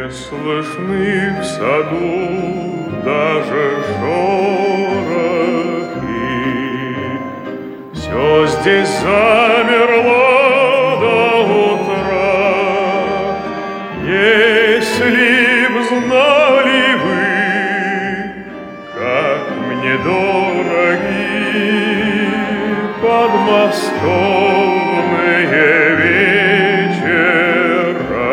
Не слышны в саду даже шорохи. Все здесь замерло до утра. Если б знали вы, как мне дороги подмосковные вечера,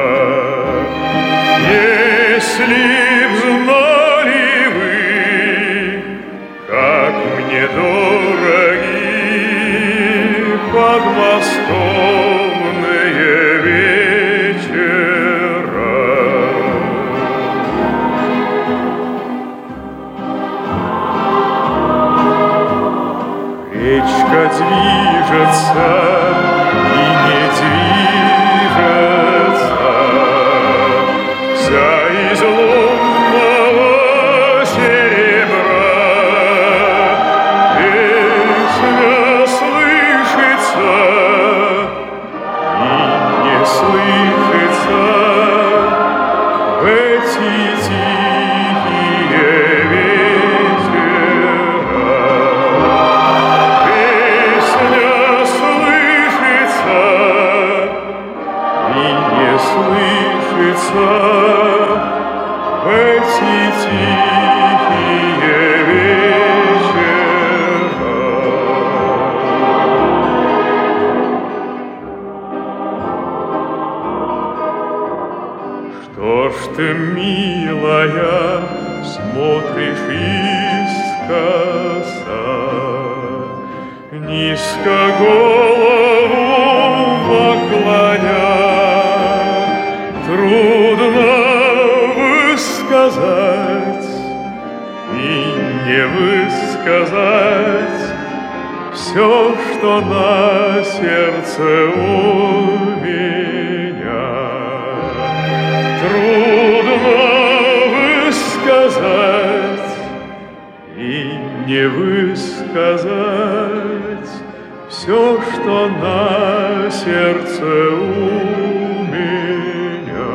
если б знали вы, как мне дороги подмосковные вечера. Речка движется и не движется, вся из лунного серебра. Песня слышится и не слышится в эти тихие вечера. Песня слышится и не слышится в эти тихие вечера. Что ж ты, милая, смотришь искоса, низко голову наклоня? Трудно высказать и не высказать все, что на сердце у меня. Трудно высказать и не высказать все, что на сердце у меня.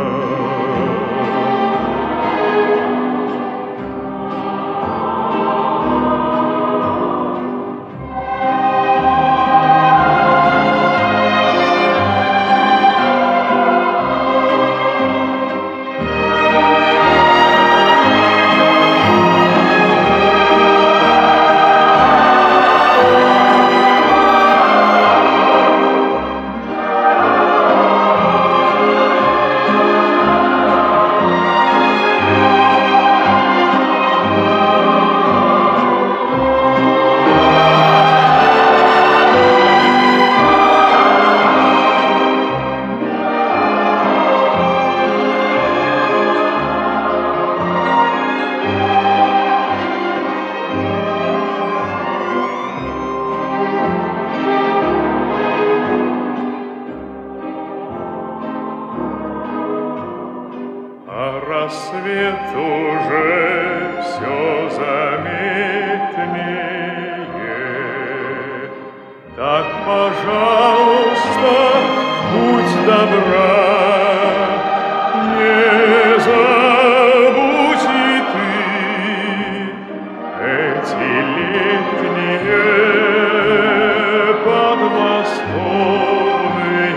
Рассвет уже все заметнее. Так, пожалуйста, будь добра, не забудь и ты эти летние подмосковные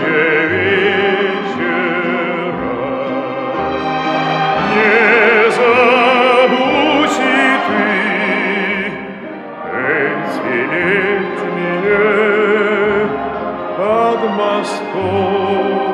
вечера. Не забудь и ты эти летние под Москвой.